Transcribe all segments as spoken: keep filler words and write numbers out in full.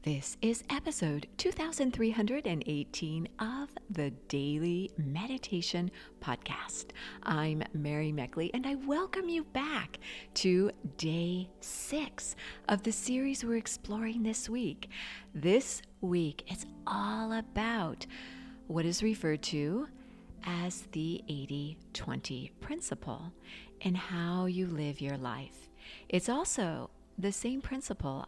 This is episode two thousand three hundred eighteen of the Daily Meditation Podcast. I'm Mary Meckley, and I welcome you back to day six of the series we're exploring this week. This week, it's all about what is referred to as the eighty twenty principle and how you live your life. It's also the same principle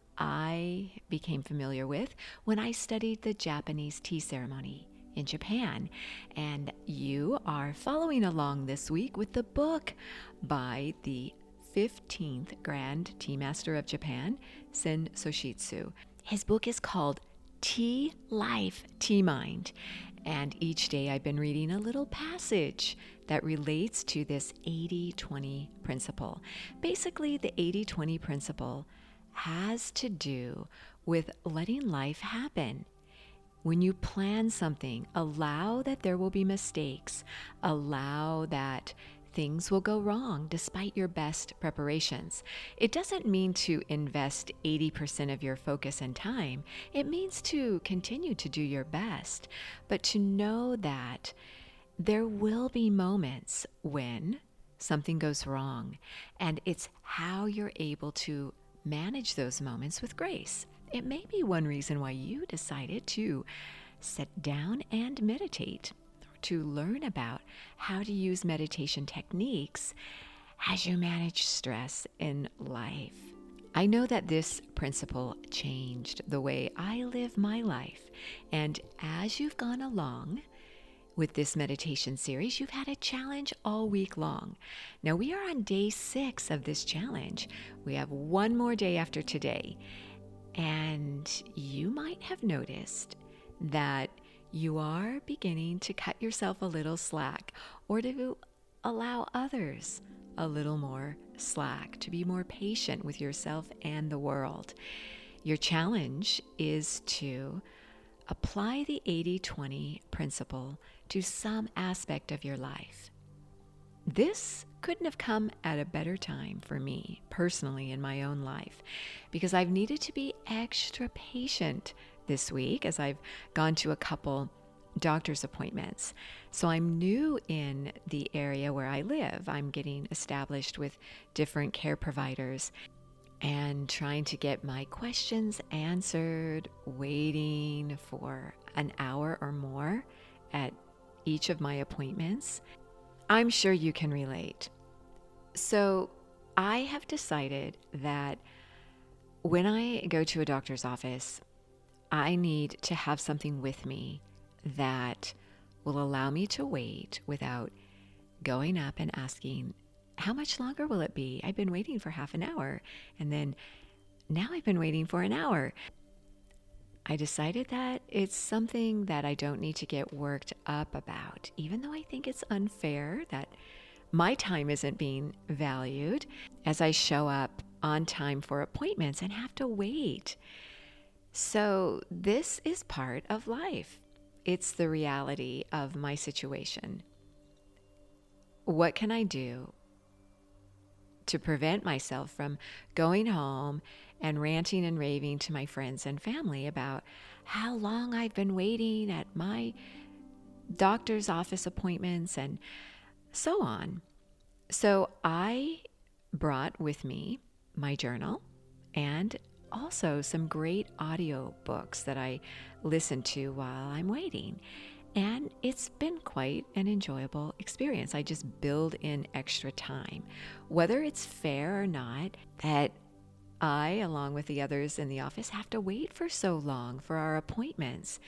I became familiar with when I studied the Japanese tea ceremony in Japan. And you are following along this week with the book by the fifteenth Grand Tea Master of Japan, Sen Soshitsu. His book is called Tea Life, Tea Mind. And each day I've been reading a little passage that relates to this eighty twenty principle. Basically, the eighty twenty principle has to do with letting life happen. When you plan something, allow that there will be mistakes. Allow that things will go wrong despite your best preparations. It doesn't mean to invest eighty percent of your focus and time. It means to continue to do your best, but to know that there will be moments when something goes wrong, and it's how you're able to manage those moments with grace. It may be one reason why you decided to sit down and meditate, or to learn about how to use meditation techniques as you manage stress in life. I know that this principle changed the way I live my life, and as you've gone along with this meditation series, you've had a challenge all week long. Now we are on day six of this challenge. We have one more day after today. And you might have noticed that you are beginning to cut yourself a little slack, or to allow others a little more slack, to be more patient with yourself and the world. Your challenge is to apply the eighty twenty principle to some aspect of your life. This couldn't have come at a better time for me personally in my own life, because I've needed to be extra patient this week as I've gone to a couple doctor's appointments. So I'm new in the area where I live. I'm getting established with different care providers and trying to get my questions answered, waiting for an hour or more at each of my appointments. I'm sure you can relate. So I have decided that when I go to a doctor's office, I need to have something with me that will allow me to wait without going up and asking, how much longer will it be? I've been waiting for half an hour, and then now I've been waiting for an hour. I decided that it's something that I don't need to get worked up about, even though I think it's unfair that my time isn't being valued as I show up on time for appointments and have to wait. So this is part of life. It's the reality of my situation. What can I do to prevent myself from going home and ranting and raving to my friends and family about how long I've been waiting at my doctor's office appointments and so on? So I brought with me my journal and also some great audio books that I listen to while I'm waiting. And it's been quite an enjoyable experience. I just build in extra time. Whether it's fair or not that I, along with the others in the office, have to wait for so long for our appointments,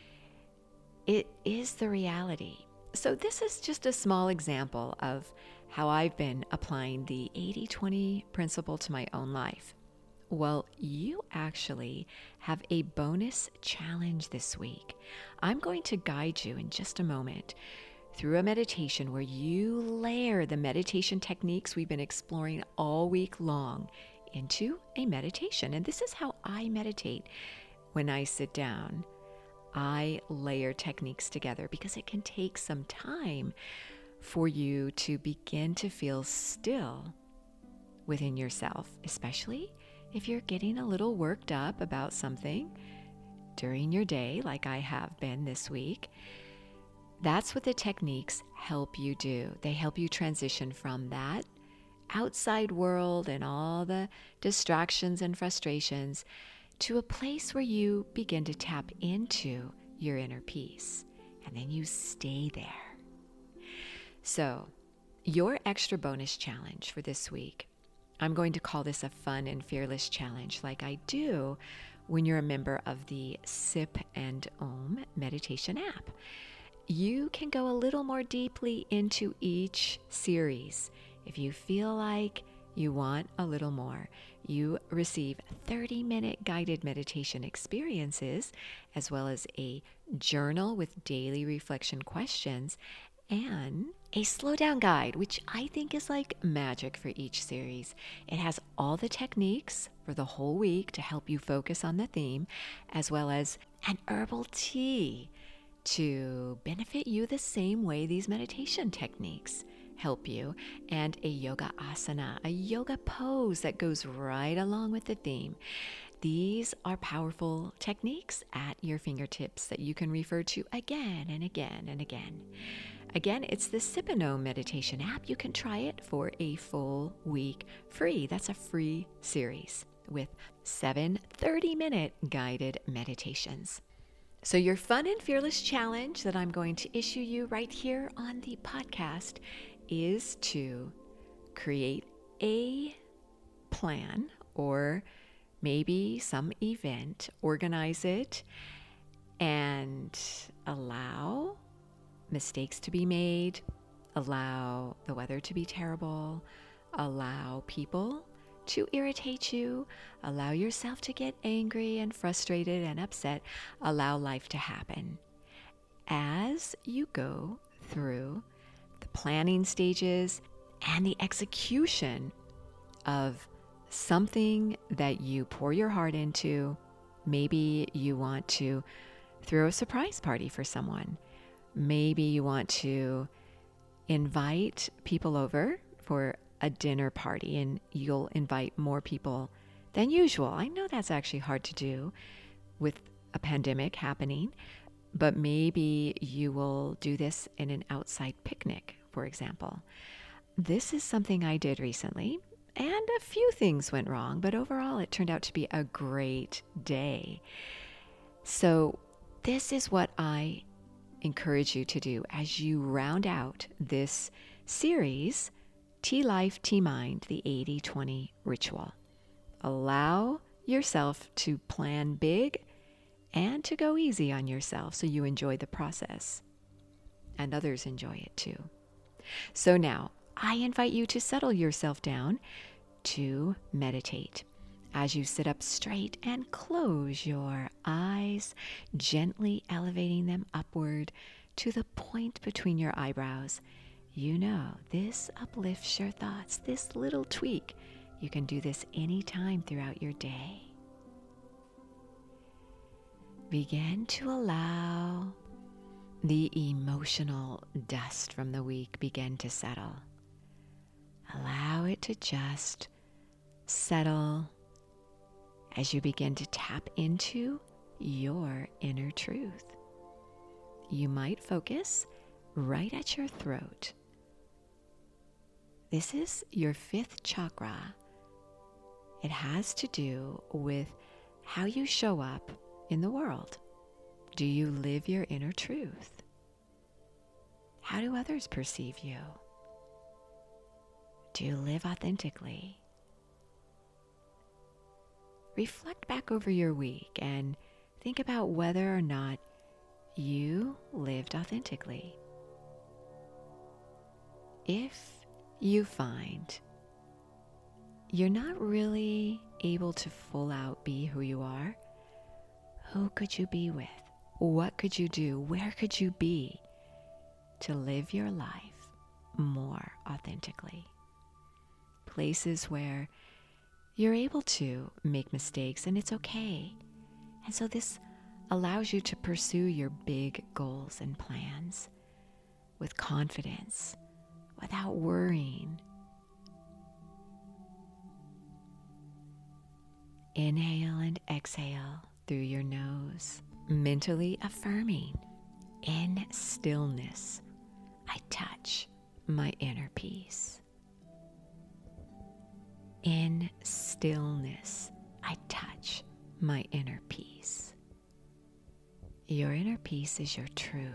it is the reality. So this is just a small example of how I've been applying the eighty twenty principle to my own life. Well, you actually have a bonus challenge this week. I'm going to guide you in just a moment through a meditation where you layer the meditation techniques we've been exploring all week long into a meditation. And this is how I meditate when I sit down. I layer techniques together because it can take some time for you to begin to feel still within yourself, especially if you're getting a little worked up about something during your day, like I have been this week, that's what the techniques help you do. They help you transition from that outside world and all the distractions and frustrations to a place where you begin to tap into your inner peace, and then you stay there. So, your extra bonus challenge for this week, I'm going to call this a fun and fearless challenge, like I do when you're a member of the Sip and Om meditation app. You can go a little more deeply into each series. If you feel like you want a little more, you receive thirty-minute guided meditation experiences, as well as a journal with daily reflection questions, and a slow down guide, which I think is like magic for each series. It has all the techniques for the whole week to help you focus on the theme, as well as an herbal tea to benefit you the same way these meditation techniques help you, and a yoga asana, a yoga pose that goes right along with the theme. These are powerful techniques at your fingertips that you can refer to again and again and again. Again, it's the Sip and Om meditation app. You can try it for a full week free. That's a free series with seven thirty-minute guided meditations. So your fun and fearless challenge that I'm going to issue you right here on the podcast is to create a plan or maybe some event, organize it, and allow mistakes to be made, allow the weather to be terrible, allow people to irritate you, allow yourself to get angry and frustrated and upset, allow life to happen. As you go through the planning stages and the execution of something that you pour your heart into, maybe you want to throw a surprise party for someone. Maybe you want to invite people over for a dinner party and you'll invite more people than usual. I know that's actually hard to do with a pandemic happening, but maybe you will do this in an outside picnic, for example. This is something I did recently, and a few things went wrong, but overall it turned out to be a great day. So this is what I encourage you to do as you round out this series, Tea Life, Tea Mind, the eighty twenty ritual. Allow yourself to plan big and to go easy on yourself so you enjoy the process and others enjoy it too. So now I invite you to settle yourself down to meditate. As you sit up straight and close your eyes, gently elevating them upward to the point between your eyebrows. You know, this uplifts your thoughts, this little tweak. You can do this anytime throughout your day. Begin to allow the emotional dust from the week begin to settle. Allow it to just settle as you begin to tap into your inner truth. You might focus right at your throat. This is your fifth chakra. It has to do with how you show up in the world. Do you live your inner truth? How do others perceive you? Do you live authentically? Reflect back over your week and think about whether or not you lived authentically. If you find you're not really able to full out be who you are, who could you be with? What could you do? Where could you be to live your life more authentically? Places where you're able to make mistakes and it's okay. And so this allows you to pursue your big goals and plans with confidence, without worrying. Inhale and exhale through your nose, mentally affirming, in stillness, I touch my inner peace. In stillness, I touch my inner peace. Your inner peace is your truth.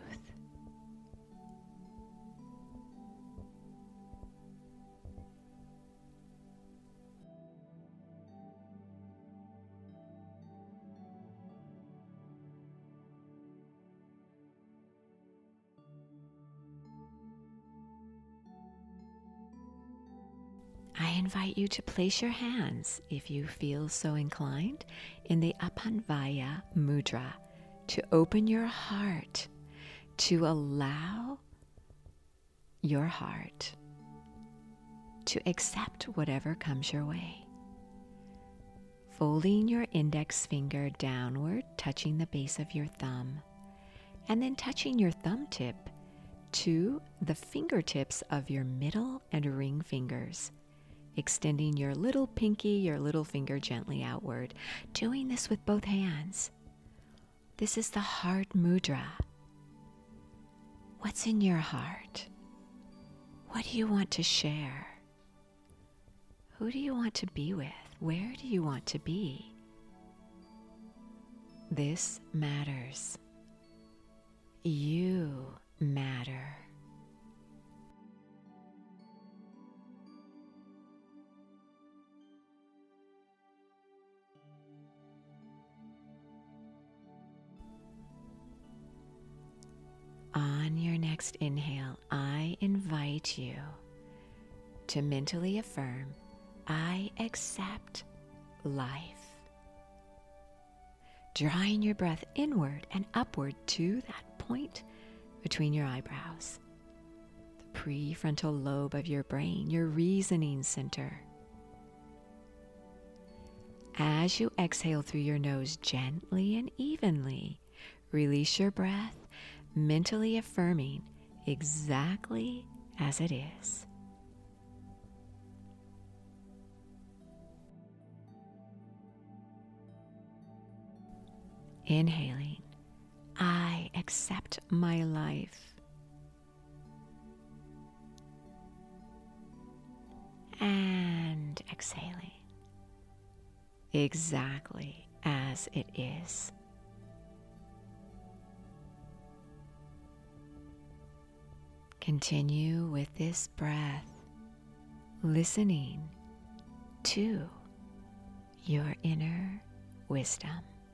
I invite you to place your hands, if you feel so inclined, in the Apanvaya Mudra, to open your heart, to allow your heart to accept whatever comes your way. Folding your index finger downward, touching the base of your thumb, and then touching your thumb tip to the fingertips of your middle and ring fingers, extending your little pinky, your little finger gently outward, doing this with both hands. This is the heart mudra. What's in your heart? What do you want to share? Who do you want to be with? Where do you want to be? This matters. You matter. On your next inhale, I invite you to mentally affirm, I accept life. Drawing your breath inward and upward to that point between your eyebrows, the prefrontal lobe of your brain, your reasoning center. As you exhale through your nose gently and evenly, release your breath, mentally affirming exactly as it is. Inhaling, I accept my life. And exhaling, exactly as it is. Continue with this breath, listening to your inner wisdom.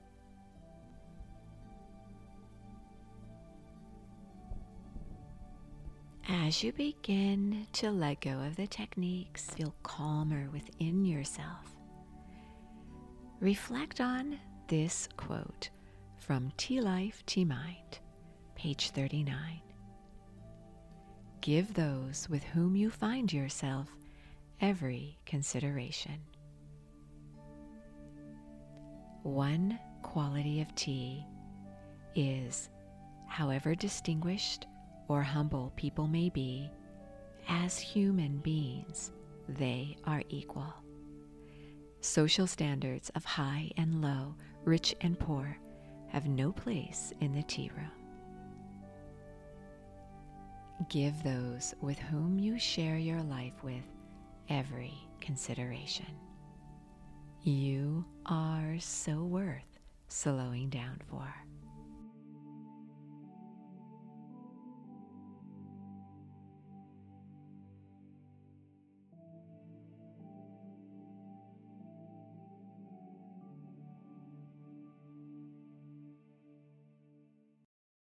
As you begin to let go of the techniques, feel calmer within yourself. Reflect on this quote from Tea Life, Tea Mind, page thirty-nine. Give those with whom you find yourself every consideration. One quality of tea is, however distinguished or humble people may be, as human beings, they are equal. Social standards of high and low, rich and poor, have no place in the tea room. Give those with whom you share your life with every consideration. You are so worth slowing down for.